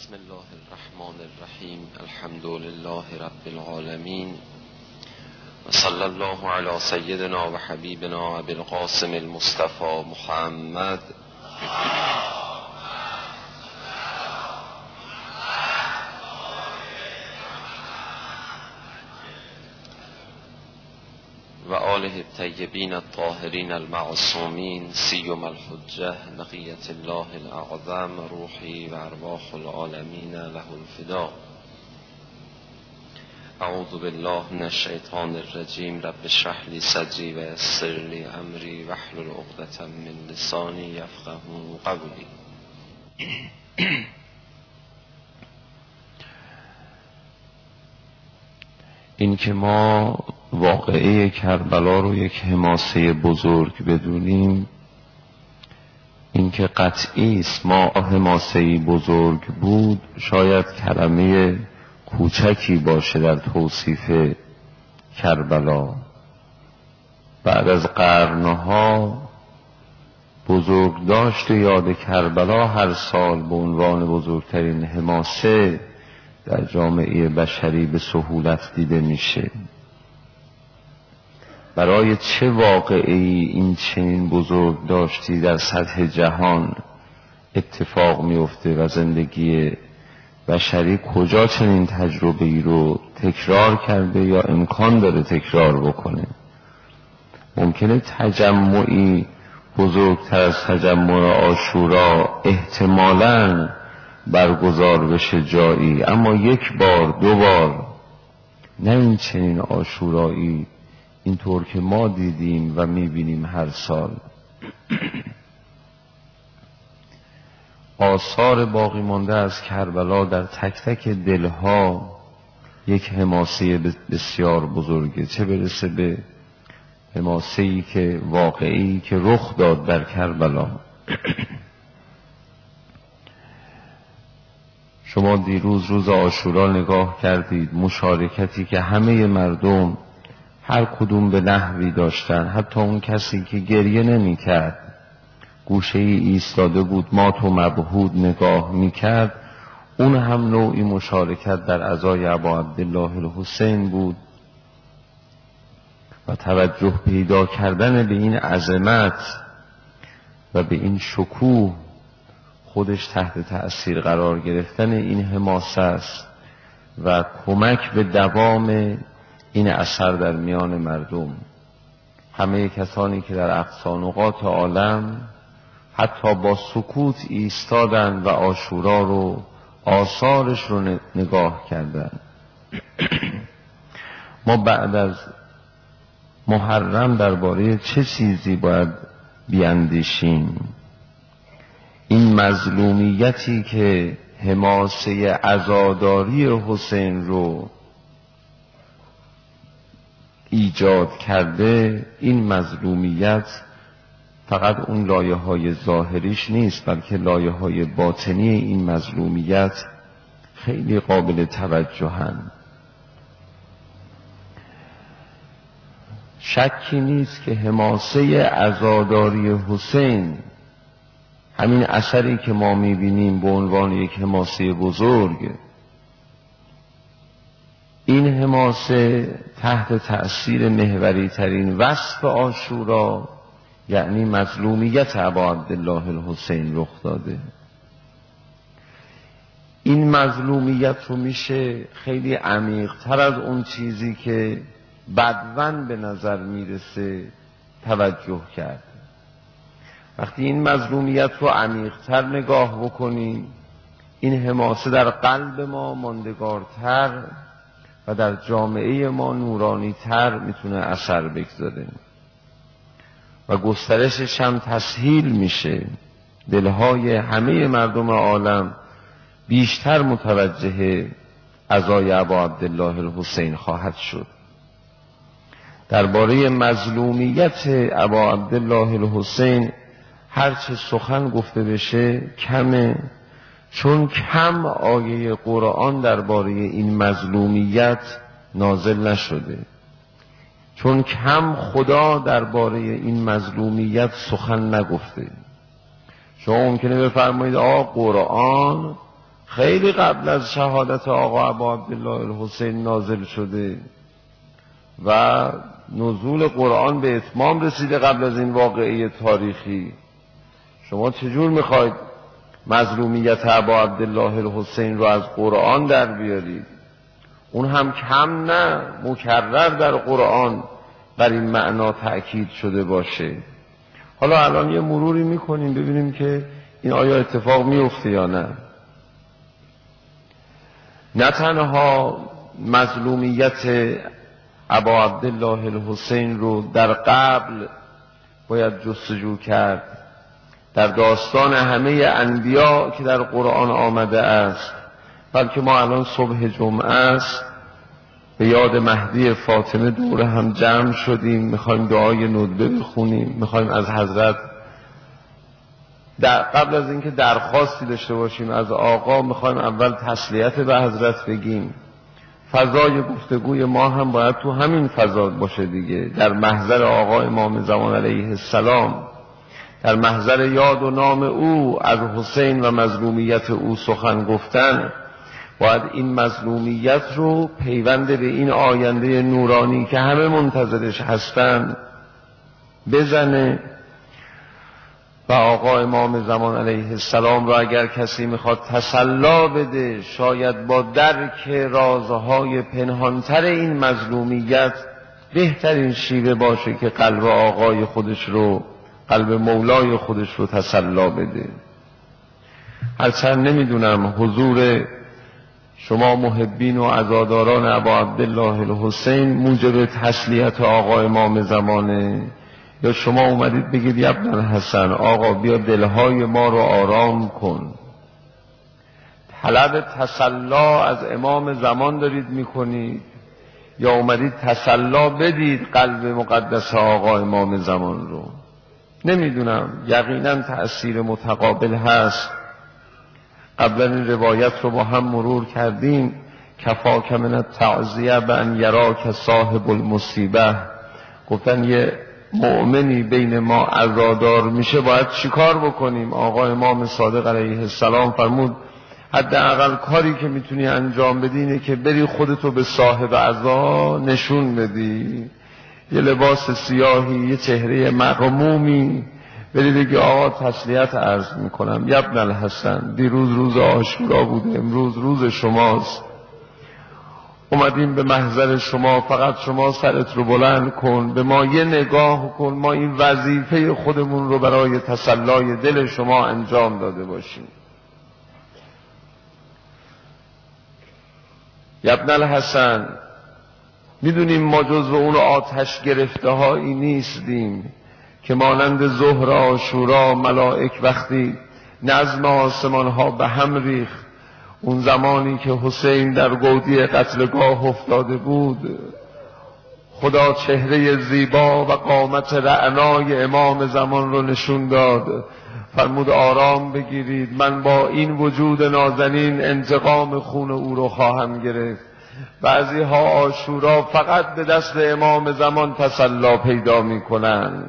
بسم الله الرحمن الرحیم. الحمد لله رب العالمین و صلی الله علی سیدنا و حبیبنا ابی القاسم المصطفى محمد و آله الطیبین الطاهرین المعصومین سیما الحجة بقیة الله الاعظم روحی و ارواح العالمین له الفدا. اعوذ بالله من الشیطان الرجیم. رب اشرح لی صدری و یسر لی امری واحلل عقدة من لسانی یفقهوا قولی. این که ما واقعه کربلا رو یک حماسه بزرگ بدونیم، این که قطعی است ما حماسه‌ای بزرگ بود، شاید کلمه کوچکی باشه در توصیف کربلا. بعد از قرنها بزرگداشت یاد کربلا هر سال به عنوان بزرگترین حماسه در جامعه بشری به سهولت دیده میشه. برای چه واقعی این چنین بزرگداشتی در سطح جهان اتفاق میفته و زندگی بشری کجا چنین تجربه ای رو تکرار کرده یا امکان داره تکرار بکنه؟ ممکنه تجمعی بزرگتر از تجمع عاشورا احتمالاً برگزار بشه جایی، اما یک بار دو بار نه این چنین عاشورایی اینطور که ما دیدیم و میبینیم هر سال. آثار باقی مانده از کربلا در تک تک دلها یک حماسه بسیار بزرگه، چه برسه به حماسه‌ای که واقعی که رخ داد در کربلا. شما دیروز روز عاشورا نگاه کردید، مشارکتی که همه مردم هر کدوم به نحوی داشتن، حتی اون کسی که گریه نمی کرد گوشه ای ایستاده بود مات و مبهود نگاه می کرد، اون هم نوعی مشارکت در عزای ابا عبدالله الحسین بود و توجه پیدا کردن به این عظمت و به این شکوه خودش تحت تأثیر قرار گرفتن این حماسه است و کمک به دوام این اثر در میان مردم. همه کسانی که در اقصا نقاط عالم حتی با سکوت ایستادن و عاشورا رو آثارش رو نگاه کردن. ما بعد از محرم درباره چه چیزی باید بیاندیشیم؟ این مظلومیتی که حماسه عزاداری حسین رو ایجاد کرده، این مظلومیت فقط اون لایه های ظاهریش نیست، بلکه لایه های باطنی این مظلومیت خیلی قابل توجهن. شکی نیست که حماسه عزاداری حسین، همین اثری که ما میبینیم به عنوان یک حماسه بزرگ، این حماسه تحت تأثیر محوری ترین وصف عاشورا یعنی مظلومیت ابا عبدالله الحسین رخ داده. این مظلومیت رو میشه خیلی عمیق‌تر از اون چیزی که بدون به نظر میرسه توجه کرد. وقتی این مظلومیت رو عمیق‌تر نگاه بکنیم، این حماسه در قلب ما ماندگارتر و در جامعه ما نورانی‌تر میتونه اثر بگذاره و گسترشش هم تسهیل میشه. دلهای همه مردم عالم بیشتر متوجه عزای ابا عبدالله الحسین خواهد شد. درباره مظلومیت ابا عبدالله الحسین هرچه سخن گفته بشه کمه، چون کم آیه قرآن درباره این مظلومیت نازل نشده، چون کم خدا درباره این مظلومیت سخن نگفته. شما ممکنه بفرمایید قرآن خیلی قبل از شهادت آقا ابا عبدالله الحسین نازل شده و نزول قرآن به اتمام رسیده قبل از این واقعه تاریخی. شما چجور میخواید مظلومیت ابا عبدالله الحسین رو از قرآن در بیارید؟ اون هم کم نه، مکرر در قرآن بر این معنا تأکید شده باشه. حالا الان یه مروری میکنیم ببینیم که این آیا اتفاق میفته یا نه. نه تنها مظلومیت ابا عبدالله الحسین رو در قبل باید جستجو کرد، در داستان همه انبیا که در قرآن آمده است، بلکه ما الان صبح جمعه است، به یاد مهدی فاطمه دور هم جمع شدیم، میخوایم دعای ندبه بخونیم، میخوایم از حضرت قبل از اینکه درخواستی داشته باشیم از آقا، میخوایم اول تسلیت به حضرت بگیم. فضای گفتگوی ما هم باید تو همین فضا باشه دیگه، در محضر آقا امام زمان علیه السلام، در محضر یاد و نام او از حسین و مظلومیت او سخن گفتن. باید این مظلومیت رو پیوند به این آینده نورانی که همه منتظرش هستن بزنه و آقا امام زمان علیه السلام را اگر کسی میخواد تسلا بده، شاید با درک رازهای پنهانتر این مظلومیت بهترین شیوه باشه که قلب آقای خودش رو، قلب مولای خودش رو تسلا بده. هرچند نمیدونم حضور شما محبین و عزاداران ابا عبدالله الحسین موجب تسلیت آقا امام زمانه، یا شما اومدید بگید یا ابن الحسن آقا بیا دلهای ما رو آرام کن. طلب تسلا از امام زمان دارید میکنید یا اومدید تسلا بدید قلب مقدس آقا امام زمان رو؟ نمیدونم، یقینا تأثیر متقابل هست. قبلا این روایت رو با هم مرور کردیم، کفاک من التعزیه بان یراک صاحب المصیبه. گفتن یه مؤمنی بین ما عزادار میشه باید چیکار بکنیم؟ آقا امام صادق علیه السلام فرمود حداقل کاری که میتونی انجام بدی اینه که بری خودتو به صاحب عزا نشون بدی، یه لباس سیاهی، یه چهره مغمومی، بری بگی آقا تسلیت عرض میکنم یا ابن الحسن، دیروز روز عاشورا بوده، امروز روز شماست، اومدیم به محضر شما، فقط شما سرت رو بلند کن، به ما یه نگاه کن، ما این وظیفه خودمون رو برای تسلای دل شما انجام داده باشیم. یا ابن الحسن، میدونیم ما جزو اون آتش گرفته هایی نیستیم که مانند ظهر عاشورا ملائک وقتی نظم آسمان ها به هم ریخت، اون زمانی که حسین در گودی قتلگاه افتاده بود، خدا چهره زیبا و قامت رعنای امام زمان رو نشون داد، فرمود آرام بگیرید، من با این وجود نازنین انتقام خون او رو خواهم گرفت. بعضی ها عاشورا فقط به دست امام زمان تسلا پیدا می کنن،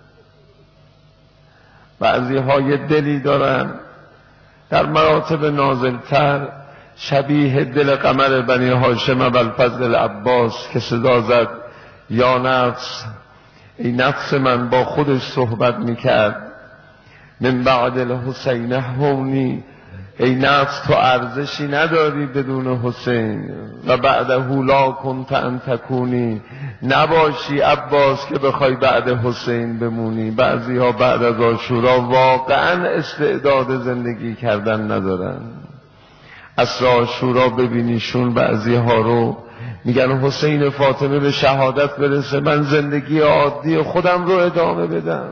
بعضی ها یه دلی دارن در مراتب نازلتر شبیه دل قمر بنی هاشم ابوالفضل العباس که صدا زد یا نفس، ای نفس من، با خودش صحبت میکرد، من بعد الحسین هونی، ای نفس تو ارزشی نداری بدون حسین، و بعده لا کنت ان تکونی، نباشی عباس که بخوای بعد حسین بمونی. بعضی ها بعد از عاشورا واقعا استعداد زندگی کردن ندارن. عصر عاشورا ببینیشون بعضی ها رو میگن حسین فاطمه به شهادت برسه من زندگی عادی خودم رو ادامه بدم.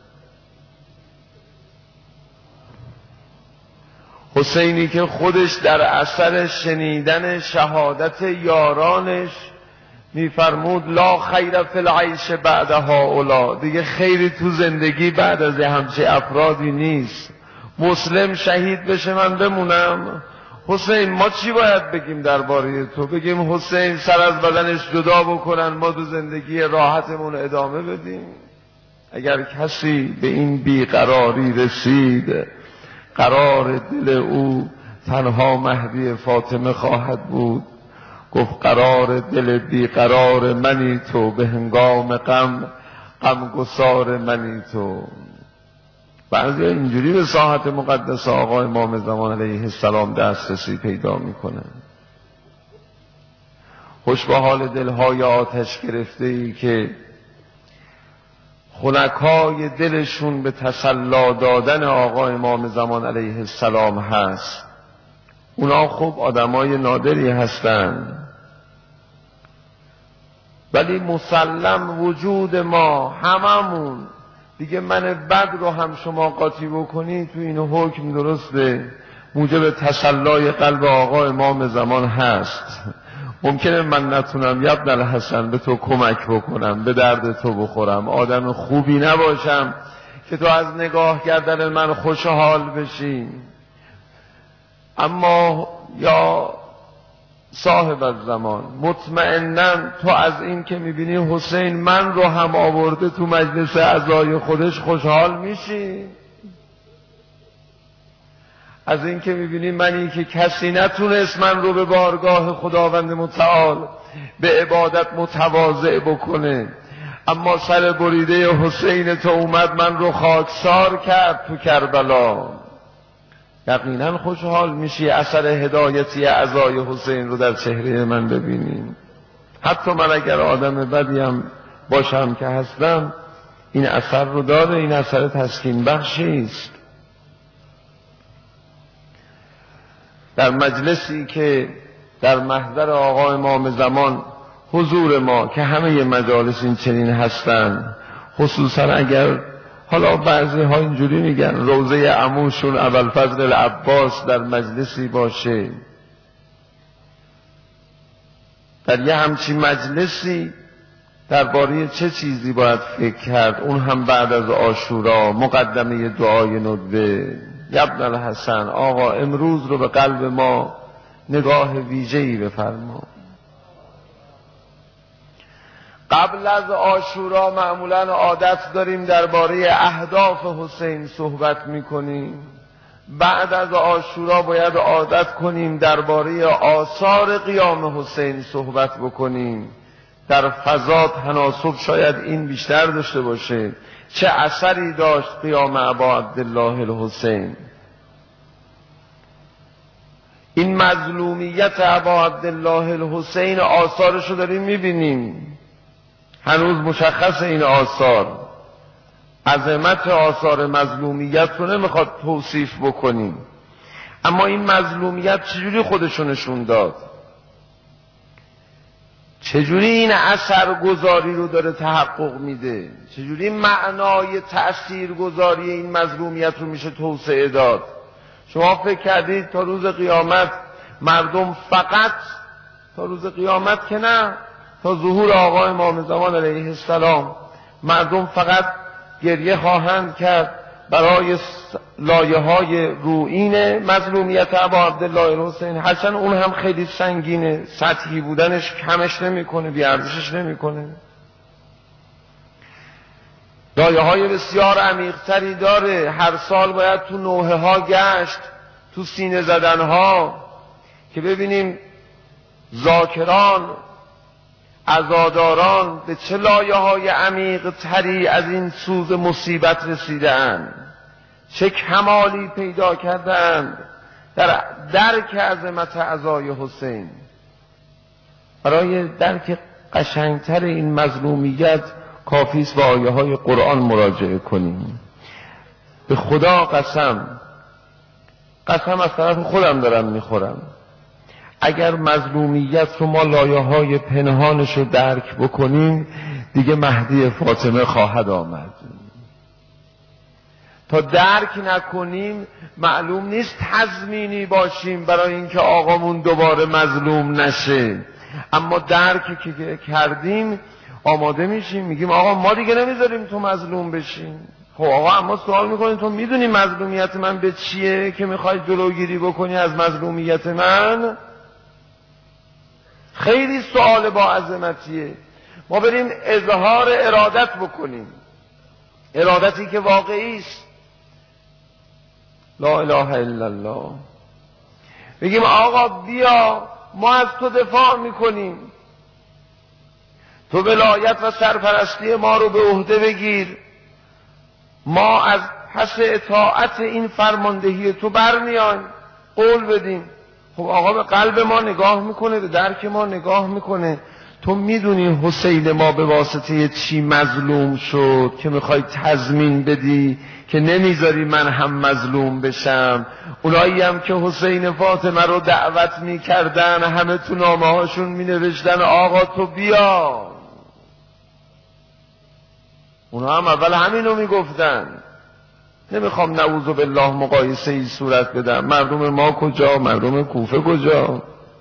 حسینی که خودش در اثر شنیدن شهادت یارانش میفرمود لا خیر فی العیش بعد هؤلاء، دیگه خیری تو زندگی بعد از همچه افرادی نیست. مسلم شهید بشه من بمونم؟ حسین ما چی باید بگیم درباره تو؟ بگیم حسین سر از بدنش جدا بکنن ما تو زندگی راحتمون ادامه بدیم؟ اگر کسی به این بیقراری رسید قرار دل او تنها مهدی فاطمه خواهد بود. گفت قرار دل بیقرار منی تو، به هنگام غم غمگسار منی تو. بعضی اینجوری به ساحت مقدس آقا امام زمان علیه السلام دسترسی پیدا میکنن. خوش به حال دلهای آتش گرفته ای که خنکای دلشون به تسلا دادن آقا امام زمان علیه السلام هست. اونا خوب آدمای نادری هستن، ولی مسلم وجود ما هممون دیگه من بد رو هم شما قاطی بکنی تو این حکم درسته موجب تسلای قلب آقا امام زمان هست. ممکنه من نتونم ابن الحسن به تو کمک بکنم، به درد تو بخورم، آدم خوبی نباشم که تو از نگاه کردن من خوشحال بشی، اما یا صاحب الزمان مطمئناً تو از این که میبینی حسین من رو هم آورده تو مجلس عزای خودش خوشحال میشی؟ از این که میبینی منی که کسی نتونست من رو به بارگاه خداوند متعال به عبادت متواضع بکنه، اما سر بریده حسین تو اومد من رو خاکسار کرد تو کربلا، یقینا خوشحال میشی اثر هدایتی عزای حسین رو در چهره من ببینیم. حتی من اگر آدم بدیم باشم که هستم این اثر رو داره، این اثر تسکین بخشی است. در مجلسی که در محضر آقا امام زمان حضور ما که همه مجالس این چنین هستن، خصوصا اگر حالا بعضی ها اینجوری میگن روضه عموشون ابوالفضل العباس در مجلسی باشه، در یه همچین مجلسی درباره چه چیزی باید فکر کرد؟ اون هم بعد از عاشورا، مقدمه دعای ندبه. ابن الحسن آقا امروز رو به قلب ما نگاه ویژه‌ای بفرما. قبل از عاشورا معمولا عادت داریم درباره اهداف حسین صحبت میکنیم، بعد از عاشورا باید عادت کنیم درباره آثار قیام حسین صحبت بکنیم. در فضا تناسب شاید این بیشتر داشته باشه. چه اثری داشت قیام ابا عبدالله الحسین؟ این مظلومیت ابا عبدالله الحسین آثارش رو داریم میبینیم، هنوز مشخص این آثار، عظمت آثار مظلومیت رو نمیخواد توصیف بکنیم، اما این مظلومیت چجوری خودشو نشون داد، چجوری این اثرگذاری رو داره تحقق میده، چجوری معنای تأثیرگذاری این مظلومیت رو میشه توسعه داد. شما فکر کردید تا روز قیامت مردم فقط، تا روز قیامت که نه، تا ظهور آقا امام زمان علیه السلام مردم فقط گریه خواهند کرد برای لایه‌های روئین مظلومیت ابا عبدالله الحسین؟ هرچند اون هم خیلی سنگینه، سطحی بودنش کمش نمیکنه، بی‌ارزشش نمیکنه، لایه‌های بسیار عمیق‌تری داره. هر سال باید تو نوحه ها گشت، تو سینه زدن ها، که ببینیم ذاکران، عزاداران به چه لایه‌های عمیق‌تری از این سوز مصیبت رسیده‌اند، چه کمالی پیدا کردند در درک عظمت عزای حسین. برای درک قشنگتر این مظلومیت کافی است به آیه‌های قرآن مراجعه کنیم. به خدا قسم از طرف خودم دارم میخورم، اگر مظلومیت رو ما لایه‌های پنهانش رو درک بکنیم دیگه مهدی فاطمه خواهد آمد. تا درک نکنیم معلوم نیست تضمینی باشیم برای اینکه آقامون دوباره مظلوم نشه، اما درک که کردیم آماده میشیم، میگیم آقا ما دیگه نمیذاریم تو مظلوم بشیم. خب آقا اما سوال میکنیم تو میدونی مظلومیت من به چیه که میخوای جلوگیری بکنی از مظلومیت من؟ خیلی سوال با عظمتیه. ما بریم اظهار ارادت بکنیم، ارادتی که واقعی است. لا اله الا الله. بگیم آقا بیا ما از تو دفاع میکنیم، تو ولایت و سرپرستی ما رو به عهده بگیر، ما از پس اطاعت این فرماندهی تو برمیایم، قول بدیم. خب آقا به قلب ما نگاه میکنه، به درک ما نگاه میکنه. تو میدونی حسین ما به واسطه چی مظلوم شد که میخوای تضمین بدی که نمیذاری من هم مظلوم بشم؟ اونایی هم که حسین فاطمه رو دعوت میکردن همه تو نامه هاشون مینوشتن آقا تو بیا. اونا هم اول همینو میگفتن. نمیخوام نعوذ بالله مقایسه ای صورت بدم. مردم ما کجا؟ مردم کوفه کجا؟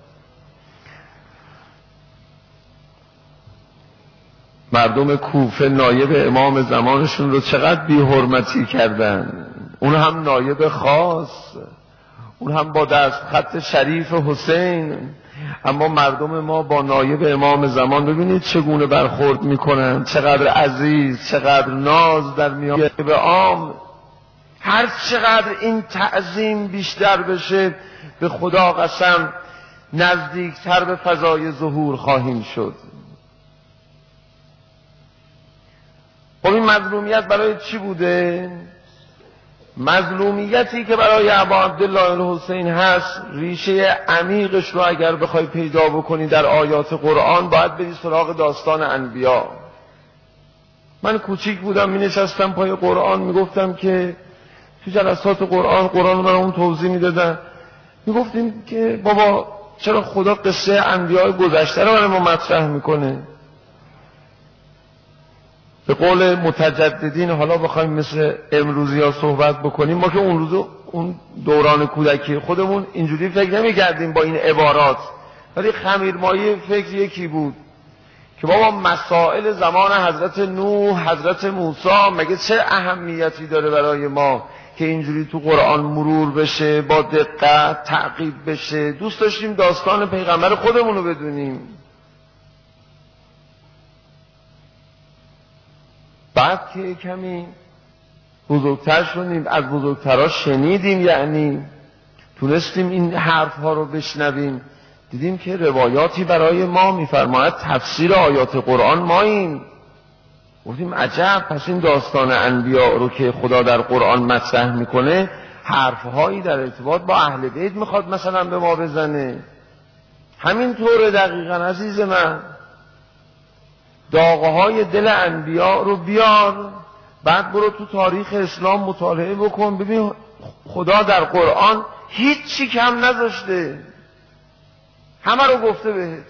مردم کوفه نایب امام زمانشون رو چقدر بی حرمتی کردن، اون هم نایب خاص، اون هم با دست خط شریف حسین. اما مردم ما با نایب امام زمان ببینید چگونه برخورد میکنن، چقدر عزیز، چقدر ناز در میان به عام. هر چقدر این تعظیم بیشتر بشه به خدا قسم نزدیکتر به فضای ظهور خواهیم شد. خب این مظلومیت برای چی بوده؟ مظلومیتی که برای ابا عبدالله الحسین هست، ریشه عمیقش رو اگر بخوای پیدا بکنی در آیات قرآن باید بری سراغ داستان انبیا. من کوچیک بودم می نشستم پای قرآن می گفتم که تو جلسات قرآن من اون توضیح می دادن، می گفتیم که بابا چرا خدا قصه انبیاء گذشته رو برای ما مطرح میکنه؟ به قول متجددین حالا بخوایم مثل امروزی ها صحبت بکنیم، ما که اون دوران کودکی خودمون اینجوری فکر نمی کردیم با این عبارات، ولی خمیرمایه فکر یکی بود که بابا مسائل زمان حضرت نوح، حضرت موسی مگه چه اهمیتی داره برای ما که اینجوری تو قرآن مرور بشه، با دقت تعقیب بشه. دوست داشتیم داستان پیغمبر خودمون رو بدونیم. بعد که کمی بزرگتر شدیم، از بزرگترها شنیدیم، یعنی تونستیم این حرف ها رو بشنویم، دیدیم که روایاتی برای ما میفرماید تفسیر آیات قرآن ماییم. گفتیم عجب، پس این داستان انبیاء رو که خدا در قرآن مطرح میکنه حرفهایی در ارتباط با اهل بیت میخواد مثلا به ما بزنه. همینطوره دقیقاً عزیز من. داغه های دل انبیاء رو بیار، بعد برو تو تاریخ اسلام مطالعه بکن، ببین خدا در قرآن هیچی کم نذاشته، همه رو گفته بهت.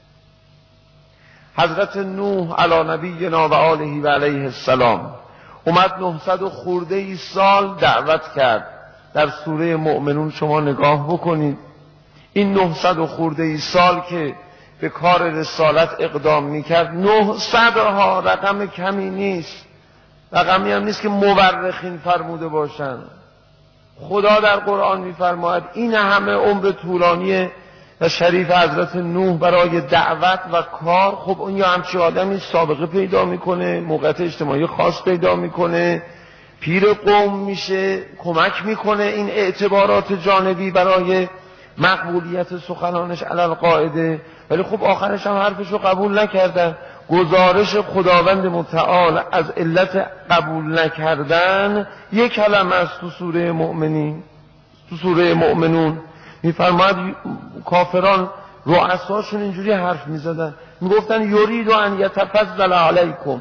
حضرت نوح علی نبینا و آله و علیه السلام اومد 900 و خورده ای سال دعوت کرد. در سوره مؤمنون شما نگاه بکنید، این 900 و خورده ای سال که به کار رسالت اقدام میکرد، 900 ها رقم کمی نیست، رقمی هم نیست که مورخین فرموده باشن. خدا در قرآن میفرماید این همه عمر طولانی و شریف حضرت نوح برای دعوت و کار. خب اون یا همچی آدمی سابقه پیدا میکنه، موقعیت اجتماعی خاص پیدا میکنه، پیر قوم میشه، کمک میکنه این اعتبارات جانبی برای مقبولیت سخنانش علی القاعده. ولی خب آخرش هم حرفشو قبول نکردن. گزارش خداوند متعال از علت قبول نکردن یک کلمه است تو سوره مؤمنین، تو سوره مؤمنون میفرماید کافران رؤساشون اینجوری حرف میزدن، میگفتن یرید ان یتفضل علیکم.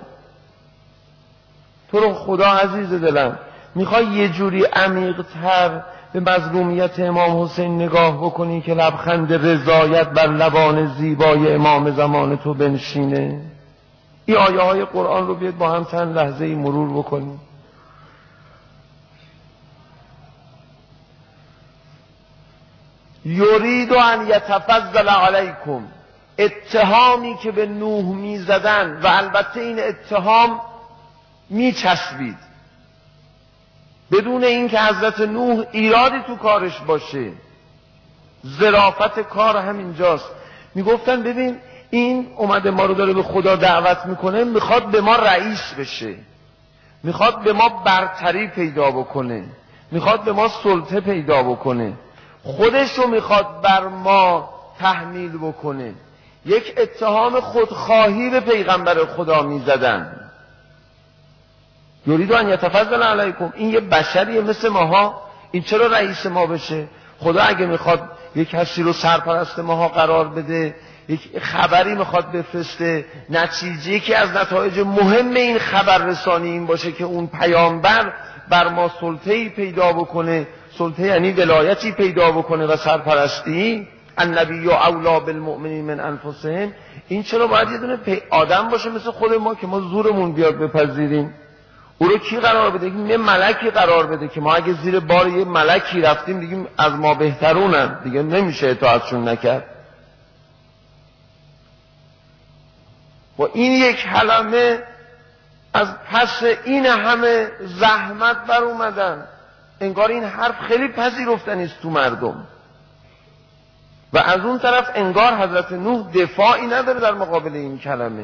تو رو خدا عزیز دلم میخوای یه جوری عمیق‌تر به مظلومیت امام حسین نگاه بکنی که لبخند رضایت بر لبان زیبای امام زمان تو بنشینه؟ این آیه های قرآن رو بیاد با هم چند لحظه ای مرور بکنیم. یرید ان یتفضل علیکم، اتهامی که به نوح می زدن و البته این اتهام می چسبید بدون اینکه حضرت نوح ایرادی تو کارش باشه. ظرافت کار همینجاست. میگفتن ببین این اومده ما رو داره به خدا دعوت میکنه، میخواد به ما رئیس بشه، میخواد به ما برتری پیدا بکنه، میخواد به ما سلطه پیدا بکنه. خودش رو میخواد بر ما تحمیل بکنه. یک اتهام خودخواهی به پیغمبر خدا میزدن. یرید ان یتفضل علیکم، این یه بشریه مثل ماها، این چرا رئیس ما بشه؟ خدا اگه میخواد یک کسی رو سرپرست ماها قرار بده، یک خبری میخواد بفرسته، نتیجه که از نتایج مهم این خبر رسانی این باشه که اون پیامبر بر ما سلطه‌ای پیدا بکنه، سلطه یعنی ولایتی پیدا بکنه و سرپرستی، النبی اولی بالمؤمنین من انفسهم، این چرا باید یه دونه آدم باشه مثل خود ما که ما زورمون بیاد بپذیریم؟ او رو کی قرار بده؟ یه ملکی قرار بده که ما اگه زیر بار یه ملکی رفتیم دیگه از ما بهترونن، دیگه نمیشه اطاعتشون نکرد. و این یک کلمه از پس این همه زحمت بر اومدن، انگار این حرف خیلی پذیرفتنی است تو مردم. و از اون طرف انگار حضرت نوح دفاعی نداره در مقابل این کلمه.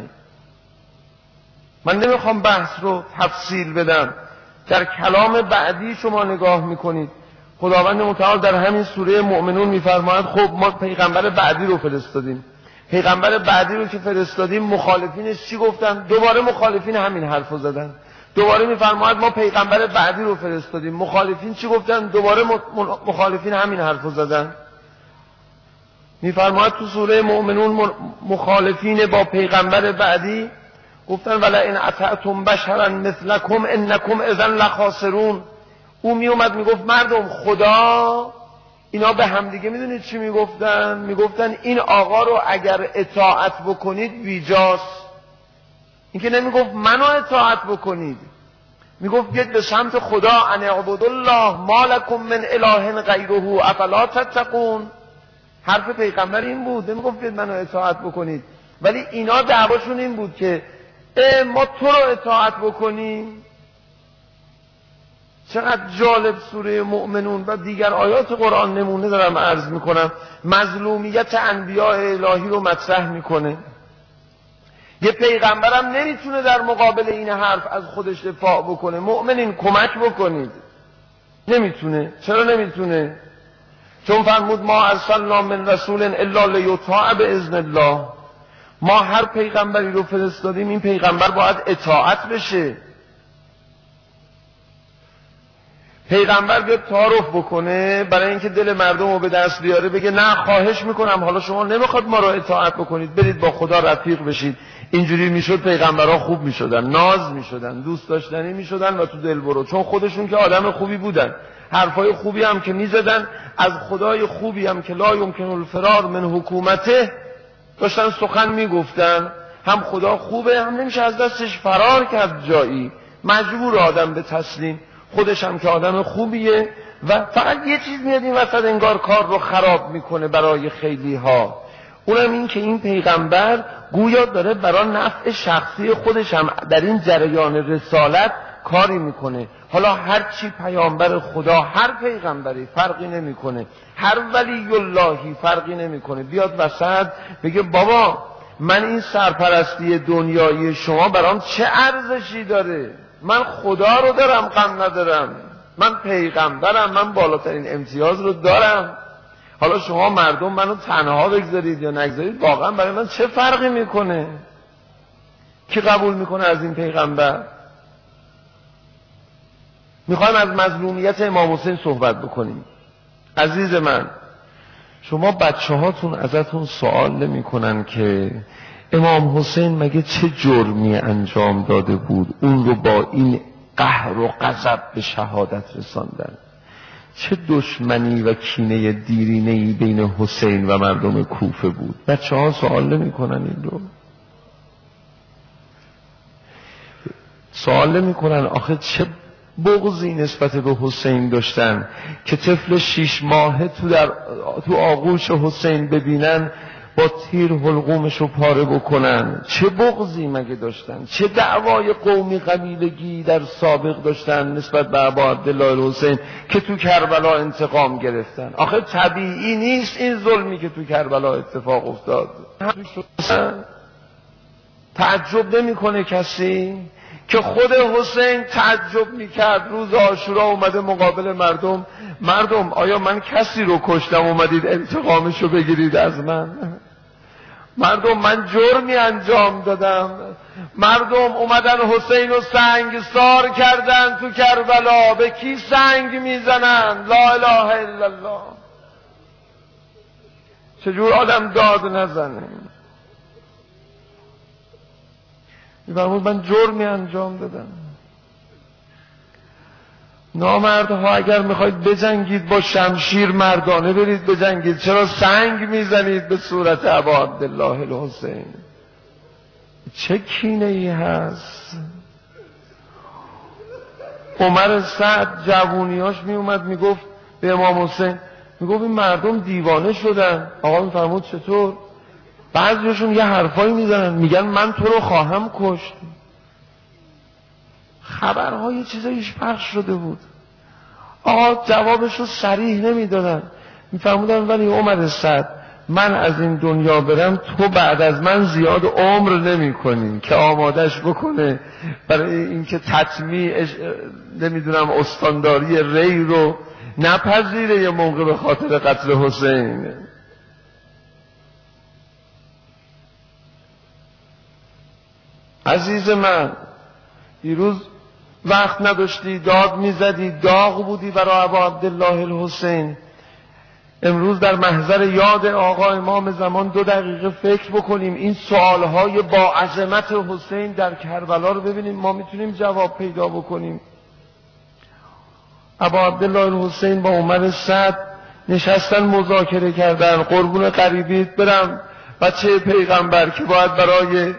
من نمیخوام بحث رو تفصیل بدم. در کلام بعدی شما نگاه میکنید خداوند متعال در همین سوره مؤمنون میفرماید خب ما پیغمبر بعدی رو فرستادیم. پیغمبر بعدی رو که فرستادیم مخالفینش چی گفتن؟ دوباره مخالفین همین حرفو زدن. دوباره میفرماید ما پیغمبر بعدی رو فرستادیم، مخالفین چی گفتن؟ دوباره مخالفین همین حرفو زدن. میفرماید تو سوره مؤمنون مخالفین با پیغمبر بعدی گفتن ولئن اطعتم بشرا مثلکم انکم اذا لخاسرون. او میومد میگفت مردم خدا، اینا به همدیگه میدونید چی میگفتن؟ میگفتن این آقا رو اگر اطاعت بکنید بیجاست. این که نمیگفت منو اطاعت بکنید، میگفت بیاید به سمت خدا، ان اعبدوا الله ما لکم من اله غیره افلا تتقون. حرف پیغمبر این بود، نمیگفت بیاید منو اطاعت بکنید. ولی اینا دعواشون این بود که ما تو رو اطاعت بکنیم. چقدر جالب سوره مؤمنون و دیگر آیات قرآن نمونه دارم عرض میکنم، مظلومیت انبیاء الهی رو مطرح میکنه. یه پیغمبرم نمیتونه در مقابل این حرف از خودش دفاع بکنه. مؤمنین کمک بکنید. نمیتونه. چرا نمیتونه؟ چون فرمود ما ارسلنا من رسول الا لیطاع باذن الله. ما هر پیغمبری رو فرستادیم این پیغمبر باید اطاعت بشه. پیغمبر بیاد تعارف بکنه برای اینکه دل مردم رو به دست بیاره، بگه نه خواهش میکنم حالا شما نمیخواد ما رو اطاعت بکنید، برید با خدا رفیق بشید. اینجوری میشد پیغمبرها خوب میشدن، ناز میشدن، دوست داشتنی میشدن و تو دل برو، چون خودشون که آدم خوبی بودن، حرفای خوبی هم که میزدن، از خدای خوبی هم که لا یمکن الفرار من حکومته داشتن سخن میگفتن. هم خدا خوبه، هم نمیشه از دستش فرار کرد جایی، مجبور آدم به تسلیم. خودش هم که آدم خوبیه و فقط یه چیز میاد این وسط انگار کار رو خراب میکنه برای خیلی ها. اونم این که این پیغمبر گویا داره برای نفع شخصی خودش هم در این جریان رسالت کاری میکنه. حالا هر چی پیامبر خدا، هر پیغمبری فرقی نمیکنه، هر ولی اللهی فرقی نمیکنه، بیاد وسط بگه بابا من این سرپرستی دنیایی شما برام چه ارزشی داره؟ من خدا رو دارم، غم ندارم. من پیغمبرم، من بالاترین امتیاز رو دارم. حالا شما مردم منو تنها بگذارید یا نگذارید، واقعا برای من چه فرقی میکنه؟ کی قبول میکنه از این پیغمبر؟ میخوایم از مظلومیت امام حسین صحبت بکنیم. عزیز من، شما بچه هاتون ازتون سوال نمی کنن که امام حسین مگه چه جرمی انجام داده بود اون رو با این قهر و غضب به شهادت رساندن؟ چه دشمنی و کینه دیرینه‌ای بین حسین و مردم کوفه بود؟ بچه ها سوال نمی کنن این رو؟ سوال نمی کنن آخه چه بغضی نسبت به حسین داشتن که طفل 6 ماهه تو آغوش حسین ببینن با تیر حلقومش رو پاره بکنن؟ چه بغضی مگه داشتن؟ چه دعوای قومی قبیلگی در سابق داشتن نسبت به ابا عبدالله الحسین که تو کربلا انتقام گرفتن؟ آخه طبیعی نیست این ظلمی که تو کربلا اتفاق افتاد؟ تعجب نمی‌کنه کسی که خود حسین تعجب میکرد. روز عاشورا اومده مقابل مردم آیا من کسی رو کشتم اومدید انتقامشو بگیرید از من؟ مردم من جرمی انجام دادم. مردم اومدن حسین رو سنگسار کردن تو کربلا. به کی سنگ میزنن؟ لا اله الا الله. چجور آدم داد نزنه؟ میفرمود من جرمی انجام دادم. نامردها اگر میخواید بجنگید با شمشیر مردانه برید بجنگید، چرا سنگ میزنید به صورت ابا عبدالله الحسین؟ چه کینه ای هست؟ عمر سعد جوونیاش میومد میگفت به امام حسین، میگفت این مردم دیوانه شدن. آقا میفرمود چطور؟ بعضیشون یه حرفایی میزنن میگن من تو رو خواهم کشت. خبرهای چیزایش پخش شده بود. آقا جوابش رو صریح نمیدادن. میفرمودن ولی عمر سعد من از این دنیا برم تو بعد از من زیاد عمر نمی کنی که آمادش بکنه برای اینکه تطمیع نمیدونم استانداری ری رو نپذیره یه موقع به خاطر قتل حسین. عزیز من دیروز وقت نداشتی داد میزدی، داغ بودی برای ابا عبدالله الحسین. امروز در محضر یاد آقا امام زمان 2 دقیقه فکر بکنیم این سوالهای با عظمت حسین در کربلا رو ببینیم ما میتونیم جواب پیدا بکنیم. ابا عبدالله الحسین با عمر سعد نشستن مذاکره کردن. قربون قریبیت برم بچه پیغمبر که باید برای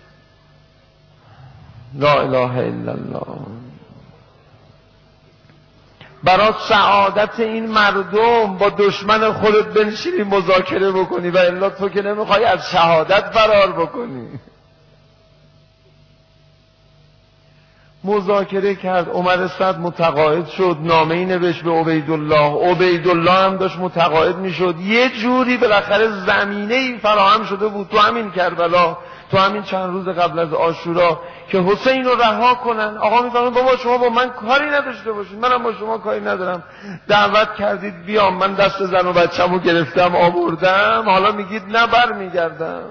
لا اله الا الله برای سعادت این مردم با دشمن خودت بنشینی مذاکره بکنی و الا تو که نمیخوای از شهادت فرار بکنی. مذاکره کرد. عمر سعد متقاعد شد، نامه‌ای نوشت به عبیدالله. عبیدالله هم داشت متقاعد میشد. یه جوری بالاخره زمینه‌ای فراهم شده بود تو همین کربلا، تو همین چند روز قبل از عاشورا که حسین رو رها کنن. آقا میفهمن بابا شما با من کاری نداشته باشید، منم با شما کاری ندارم. دعوت کردید بیام، من دست زن و بچه‌مو گرفتم آوردم، حالا میگید نه برمیگردم.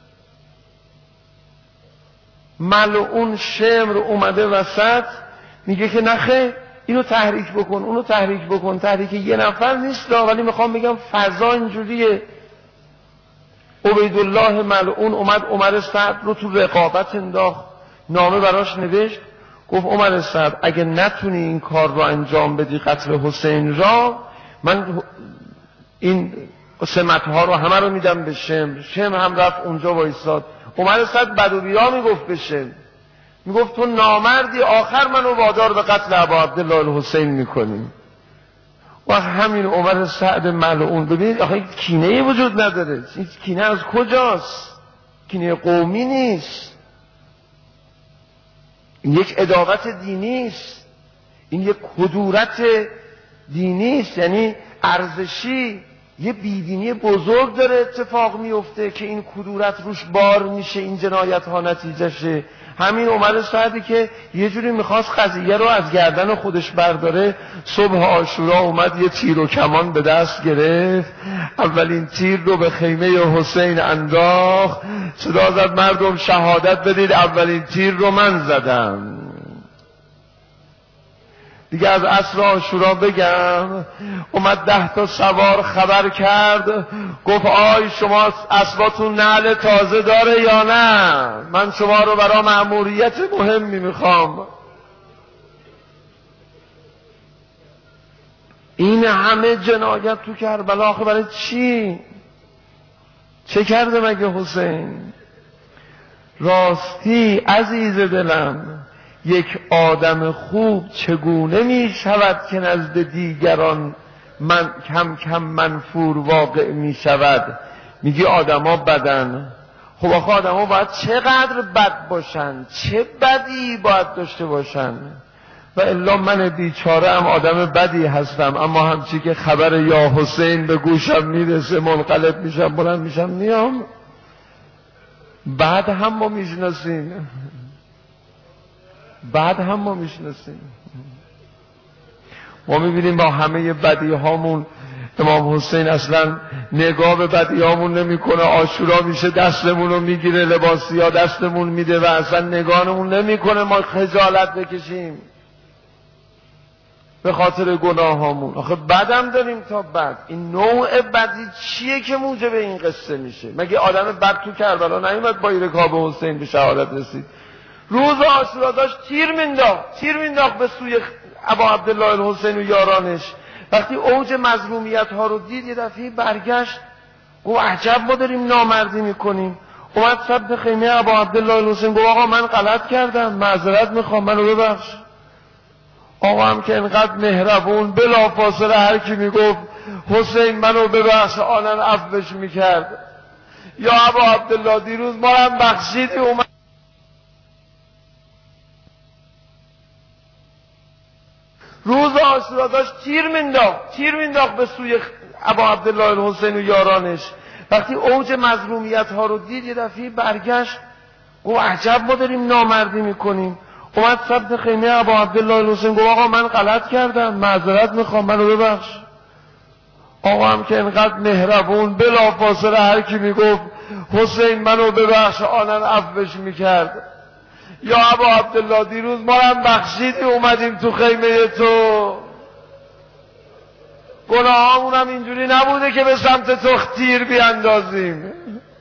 ملعون شمر اومده وسط میگه که نخه اینو تحریک بکن اونو تحریک بکن. تحریک یه نفر نیست ولی میخوام بگم فضا اینجوریه. عبیدالله ملعون اومد عمر سعد رو تو رقابت انداخت. نامه براش نوشت گفت عمر سعد اگه نتونی این کار رو انجام بدی قتل حسین را، من این سمتها رو همه رو میدم به شمر. شمر هم رفت اونجا وایساد. عمر سعد بدوبیا میگفت به شمر، میگفت تو نامردی آخر منو وادار به قتل ابا عبدالله الحسین میکنی. و همین عمر سعد ملعون ببینید آخه کینه وجود نداره. این کینه از کجاست؟ کینه قومی نیست، این یک عداوت دینی است، این یک کدورت دینی است، یعنی ارزشی. یه بیدینی بزرگ داره اتفاق میفته که این کدورت روش بار میشه، این جنایت ها نتیجهشه. همین عمر سعدی که یه جوری میخواست قضیه رو از گردن خودش برداره، صبح عاشورا اومد یه تیر و کمان به دست گرفت، اولین تیر رو به خیمه حسین انداخت، صدا زد مردم شهادت بدید اولین تیر رو من زدم. دیگه از عصر عاشورا بگم اومد 10 سوار خبر کرد، گفت آی شما اسباتون نعل تازه داره یا نه؟ من شما رو برای مأموریت مهمی میخوام. این همه جنایت تو کربلا آخه برای چی؟ چه کرده مگه حسین؟ راستی عزیز دلم یک آدم خوب چگونه می شود که نزد دیگران من کم کم منفور واقع می شود؟ میگی آدما بدن. خب آخه آدما باید چقدر بد باشن، چه بدی باید داشته باشن؟ و الا من بیچاره هم آدم بدی هستم، اما همچی که خبر یا حسین به گوشم میرسه منقلب میشم، بلند میشم میام. بعد هم ما میشناسیم. بعد هم ما میشناسیم. ما میبینیم با همه بدی هامون امام حسین اصلا نگاه به بدی هامون نمی کنه. عاشورا میشه دستمون رو میگیره، لباسی ها دستمون میده و اصلا نگاهمون نمی کنه ما خجالت بکشیم به خاطر گناه هامون. آخه بدم داریم تا بد. این نوع بدی چیه که موجب این قصه میشه؟ مگه آدم بد تو کربلا نیومد با رکاب حسین به شهادت رسید؟ روز عاشورا داشت تیر مینداخت به سوی ابا عبدالله الحسین و یارانش. وقتی اوج مظلومیت ها رو دید یه دفعه برگشت گفت عجب ما داریم نامردی میکنیم. اومد سمت خیمه ابا عبدالله الحسین گفت آقا من غلط کردم، معذرت میخوام، منو ببخش. آقا هم که انقدر مهربون بلا فاصله هر کی میگفت حسین منو ببخش آنن عفوش میکرد. یا ابا عبدالله دیروز ما هم بخشیدی. اومد روز عاشورا داشت تیر مینداخت به سوی ابا عبدالله الحسین و یارانش. وقتی اوج مظلومیت ها رو دید یه دفعه برگشت گفت عجب ما داریم نامردی میکنیم. اومد سمت خیمه ابا عبدالله الحسین گفت آقا من غلط کردم، معذرت میخوام، منو ببخش. آقا هم که انقدر مهربون بلا فاصله هر کی میگفت حسین منو ببخش آنن عفوش میکرد. یا ابا عبدالله دیروز ما هم بخشیدی اومدیم تو خیمه تو. گناهامون هم اینجوری نبوده که به سمت تو تیر بیاندازیم.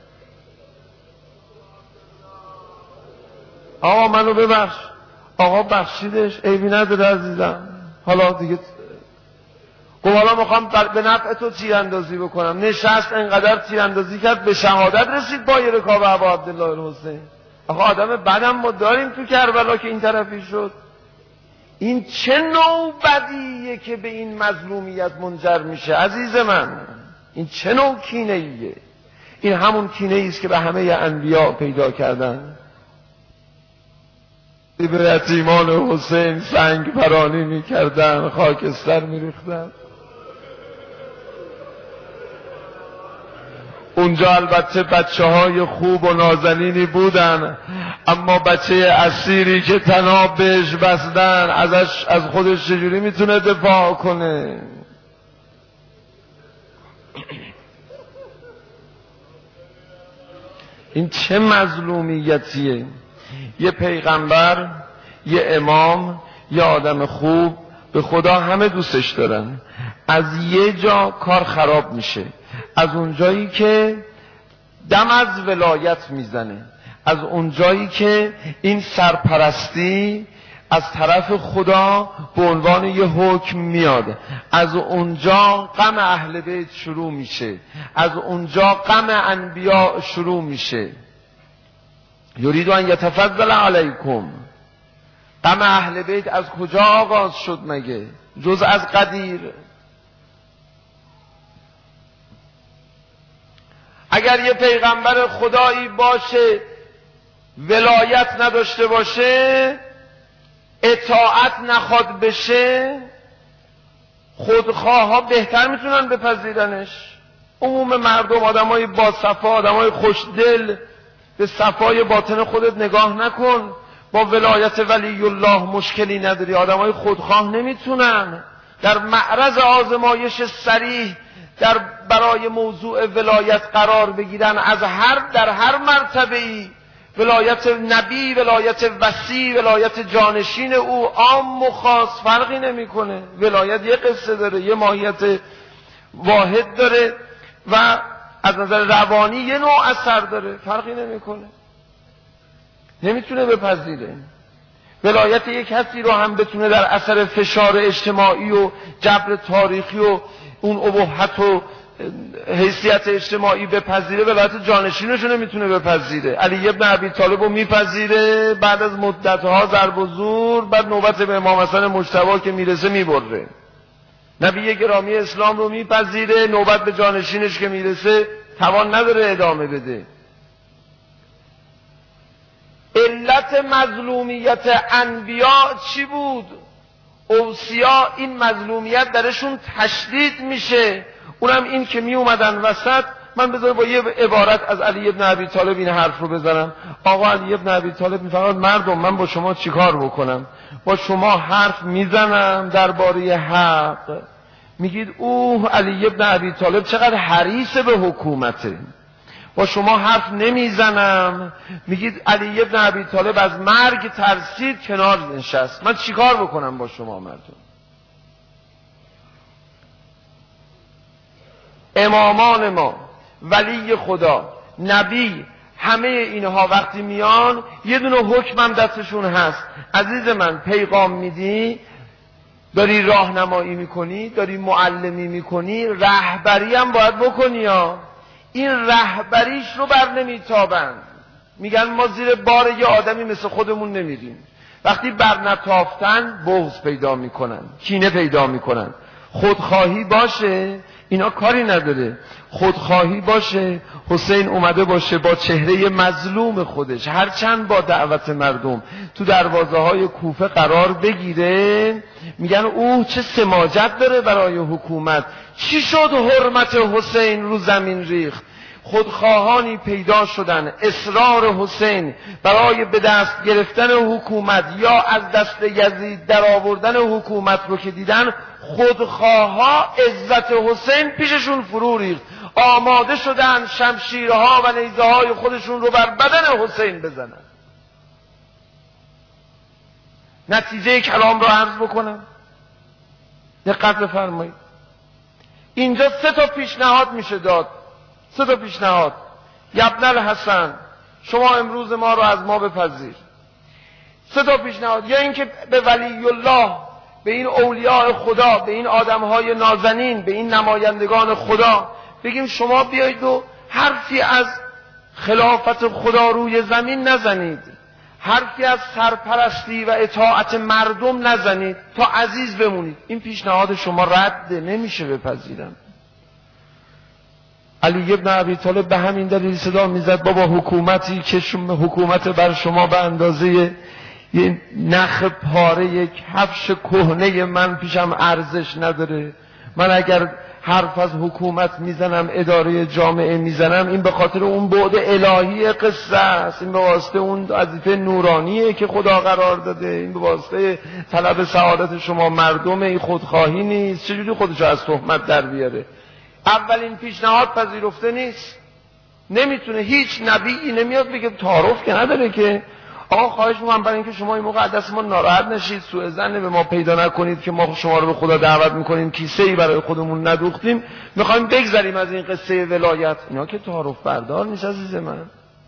آقا منو ببخش. آقا بخشیدش، عیبی نداره عزیزم. حالا دیگه گفت حالا میخوام به نفع تو تیراندازی بکنم. نشست انقدر تیراندازی کرد به شهادت رسید با یه رکاب ابا عبدالله الحسین. آقا آدم بدم ما داریم تو کربلا که این طرفی شد. این چه نوع بدیه که به این مظلومیت منجر میشه عزیز من؟ این چه نوع کینه ایه؟ این همون کینه ایست که به همه انبیا پیدا کردن. به یتیمان حسین سنگ پرانی میکردن، خاکستر میریختن. اونجا البته بچه های خوب و نازنینی بودن، اما بچه اسیری که طناب بهش بستن از خودش چجوری میتونه دفاع کنه؟ این چه مظلومیتیه؟ یه پیغمبر، یه امام، یه آدم خوب به خدا همه دوستش دارن. از یه جا کار خراب میشه، از اونجایی که دم از ولایت میزنه، از اونجایی که این سرپرستی از طرف خدا به عنوان یه حکم میاد، از اونجا غم اهل بیت شروع میشه، از اونجا غم انبیا شروع میشه. یرید ان یتفضل علیکم. غم اهل بیت از کجا آغاز شد مگه؟ جز از قدیر. اگر یه پیغمبر خدایی باشه ولایت نداشته باشه، اطاعت نخواد بشه، خودخواه ها بهتر میتونن بپذیرنش. عموم مردم آدمای با صفا، آدمای خوشدل، به صفای باطن خودت نگاه نکن. با ولایت ولی الله مشکلی نداری. آدمای خودخواه نمیتونن در معرض آزمایش صریح برای موضوع ولایت قرار بگیرن. در هر مرتبه‌ای، ولایت نبی، ولایت وصی، ولایت جانشین او، عام و خاص فرقی نمیکنه. ولایت یه قصه داره، یه ماهیت واحد داره و از نظر روانی یه نوع اثر داره، فرقی نمیکنه. نمیتونه بپذیره. ولایت یک کسی رو هم بتونه در اثر فشار اجتماعی و جبر تاریخی و اون ابهت و حیثیت اجتماعی بپذیره، ولایت جانشینش رو نمیتونه بپذیره. علی ابن ابی طالب رو میپذیره، بعد از مدتها ضرب و زور، بعد نوبت به امام حسن مجتبی که میرسه میبره. نبی گرامی اسلام رو میپذیره، نوبت به جانشینش که میرسه توان نداره ادامه بده. علت مظلومیت انبیا چی بود؟ اوصیا این مظلومیت درشون تشدید میشه. اونم این که می اومدن وسط من بذارم با یه عبارت از علی ابن ابی طالب این حرف رو بزنم. آقا علی ابن ابی طالب میفرماد مردم من با شما چیکار بکنم؟ با شما حرف میزنم درباره حق، میگید اوه علی ابن ابی طالب چقدر حریص به حکومته. با شما حرف نمیزنم، میگید علی ابن ابی طالب از مرگ ترسید کنار نشست. من چیکار بکنم با شما مردم؟ امامان ما، ولی خدا، نبی، همه اینها وقتی میان یه دونه حکمم دستشون هست. عزیز من پیغام میدی، داری راهنمایی میکنی، داری معلمی میکنی، رهبری هم باید بکنی ها. این رهبریش رو بر نمیتابند. میگن ما زیر بار یه آدمی مثل خودمون نمیریم. وقتی بر نتافتن بغض پیدا میکنن، کینه پیدا میکنن. خودخواهی باشه اینا کاری نداره. خودخواهی باشه، حسین اومده باشه با چهره مظلوم خودش هرچند با دعوت مردم تو دروازه های کوفه قرار بگیره، میگن اوه چه سماجت داره برای حکومت. چی شد حرمت حسین رو زمین ریخت؟ خودخواهانی پیدا شدن، اصرار حسین برای به دست گرفتن حکومت یا از دست یزید در آوردن حکومت رو که دیدن، خودخواها عزت حسین پیششون فرو ریخت. آماده شدن شمشیرها و نیزه های خودشون رو بر بدن حسین بزنن. نتیجه کلام رو عرض بکنم، دقت بفرمایید. اینجا 3 تا پیشنهاد میشه داد، 3 تا پیشنهاد. ابن الحسن شما امروز ما رو از ما بپذیر. 3 تا پیشنهاد. یا اینکه به ولی الله، به این اولیاء خدا، به این آدمهای نازنین، به این نمایندگان خدا بگیم شما بیایید و حرفی از خلافت خدا روی زمین نزنید، حرفی از سرپرستی و اطاعت مردم نزنید تا عزیز بمونید. این پیشنهاد شما رد نمیشه بپذیرم. علی ابن ابی طالب به همین دلیل صدا میزد بابا حکومتی که حکومت بر شما به اندازه یه نخ پاره یک کفش کهنه من پیشم ارزش نداره. من اگر حرف از حکومت میزنم، اداره جامعه میزنم، این به خاطر اون بعد الهی قصه است، این به واسطه اون وظیفه نورانیه که خدا قرار داده، این به واسطه طلب سعادت شما مردمه، این خودخواهی نیست. چجوری خودشو از تهمت در بیاره؟ اولین پیشنهاد پذیرفته نیست. نمیتونه، هیچ نبیی نمیاد بگه، تعارف که نداره که آقا خواهش می‌کنم برای اینکه شما این موقع از دست ما ناراحت نشید، سوء ظن به ما پیدا نکنید که ما شما رو به خدا دعوت می‌کنیم، کیسه‌ای برای خودمون ندوختیم، می‌خوایم بگذریم از این قصه ولایت. اینا که تعارف بردار نیست عزیز من.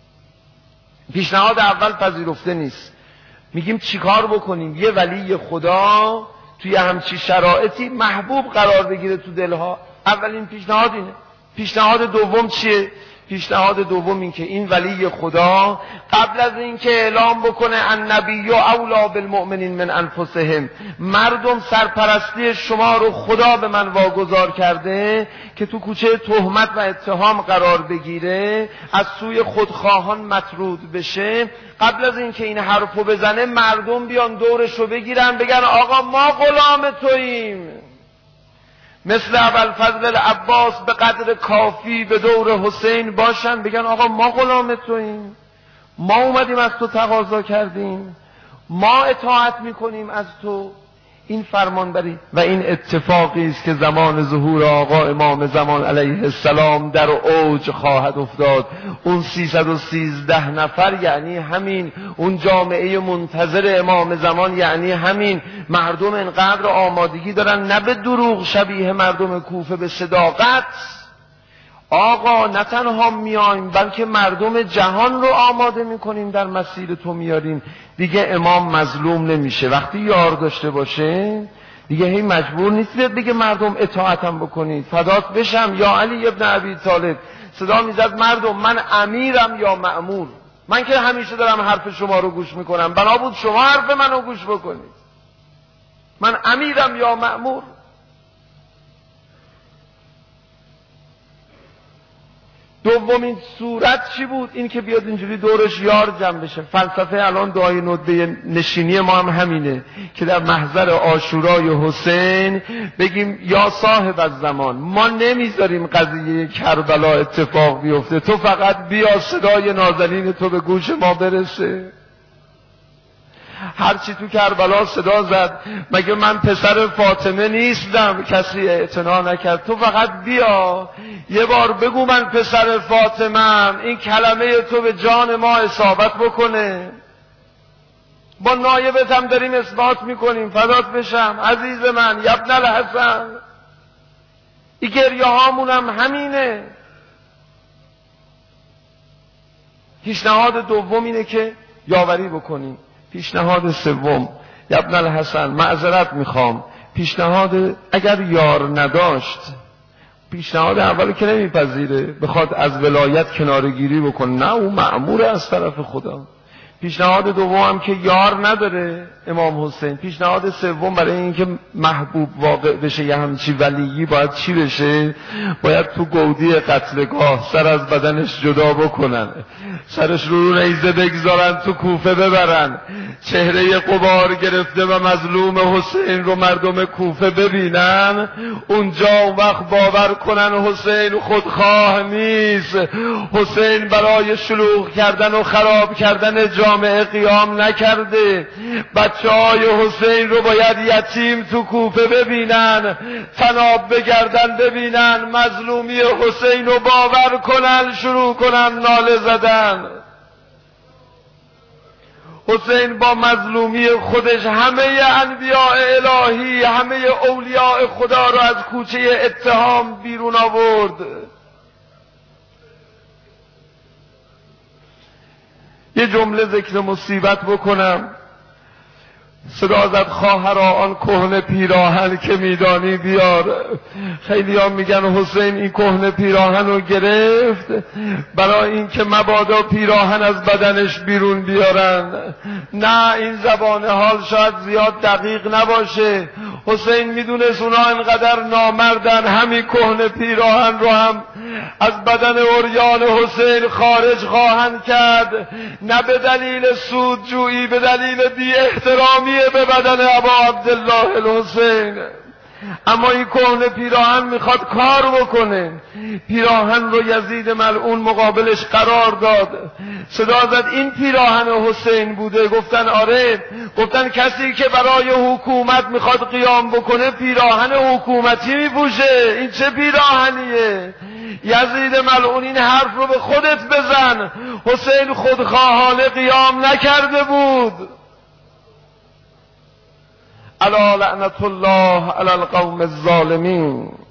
پیشنهاد اول پذیرفته نیست. میگیم چیکار بکنیم؟ یه ولی خدا توی همچی شرایطی محبوب قرار بگیره تو دلها. اولین پیشنهاد اینه. پیشنهاد دوم چیه؟ پیشنهاد دوم این که این ولی خدا قبل از این که اعلام بکنه النبی اولی بالمؤمنین من انفسهم، مردم سرپرستی شما رو خدا به من واگذار کرده که تو کوچه تهمت و اتهام قرار بگیره، از سوی خودخواهان مطرود بشه، قبل از این که این حرفو بزنه مردم بیان دورشو بگیرن بگن آقا ما غلام توییم. مثل ابوالفضل العباس به قدر کافی به دور حسین باشن، بگن آقا ما غلام توییم، ما اومدیم از تو تقاضا کردیم، ما اطاعت میکنیم از تو. این فرمانبری و این اتفاقی است که زمان ظهور آقا امام زمان علیه السلام در اوج خواهد افتاد. اون 313 نفر یعنی همین، اون جامعه منتظر امام زمان یعنی همین. مردم انقدر آمادگی دارن، نه به دروغ شبیه مردم کوفه، به صداقت. آقا نه تنها میایم بلکه مردم جهان رو آماده میکنیم در مسیر تو میاریم. دیگه امام مظلوم نمیشه. وقتی یار داشته باشه دیگه هی مجبور نیست بگه مردم اطاعتم بکنید، فدات بشم. یا علی ابن ابی طالب صدا میزد مردم من امیرم یا مأمور، من که همیشه دارم حرف شما رو گوش میکنم، بنا بود شما حرف منو گوش بکنید. من امیرم یا مأمور. دومین صورت چی بود؟ این که بیاد اینجوری دورش یار جمع بشه. فلسفه الان دعای ندبه نشینی ما هم همینه که در محضر عاشورای حسین بگیم یا صاحب الزمان، ما نمیذاریم قضیه کربلا اتفاق بیفته، تو فقط بیا صدای نازنین تو به گوش ما برسه. هرچی تو کربلا صدا زد مگه من پسر فاطمه نیستم؟ کسی اعتنا نکرد. تو فقط بیا یه بار بگو من پسر فاطمه‌ام، این کلمه تو به جان ما اصابت بکنه. با نایبت هم داریم اثبات میکنیم، فدات بشم عزیز من یبن الحسن. این گریه هامون هم همینه. پیشنهاد دوم اینه که یاوری بکنیم. پیشنهاد سوم، یبن الحسن معذرت میخوام، پیشنهاد اگر یار نداشت، پیشنهاد اولی که نمیپذیره، بخواد از ولایت کنارگیری بکنه، نه اون مأمور از طرف خدا. پیشنهاد دوم هم که یار نداره امام حسین. پیشنهاد سوم برای اینکه محبوب واقع بشه یه همچی ولیی باید چی بشه؟ باید تو گودی قتلگاه سر از بدنش جدا بکنن، سرش رو نیزه بگذارن، تو کوفه ببرن، چهره غبار گرفته و مظلوم حسین رو مردم کوفه ببینن، اونجا وقت باور کنن حسین خودخواه نیست، حسین برای شلوغ کردن و خراب کردن جامعه قیام نکرده. بچه‌های حسین رو باید یتیم تو کوفه ببینن، تناب بگردن ببینن، مظلومی حسین رو باور کنن، شروع کنن ناله زدن. حسین با مظلومی خودش همه انبیاء الهی، همه اولیاء خدا رو از کوچه اتهام بیرون آورد. یه جمله ذکر مصیبت بکنم. صدا زد خواهرا آن کهنه پیراهن که میدانی بیار. خیلی ها میگن حسین این کهنه پیراهن رو گرفت برای اینکه مبادا پیراهن از بدنش بیرون بیارن. نه، این زبان حال شاید زیاد دقیق نباشه. حسین میدونست اونا انقدر نامردن، همین کهنه پیراهن رو هم از بدن عریان حسین خارج خواهند کرد، نه به دلیل سودجویی، به دلیل بی احترامی به بدن ابا عبدالله الحسین. اما این کهنه پیراهن میخواد کار بکنه. پیراهن رو یزید ملعون مقابلش قرار داد. صدا زد این پیراهن حسین بوده؟ گفتن آره. گفتن کسی که برای حکومت میخواد قیام بکنه پیراهن حکومتی میپوشه، این چه پیراهنیه؟ یزید ملعون این حرف رو به خودت بزن. حسین خودخواهانه قیام نکرده بود. الا لعنت الله علی القوم الظالمین.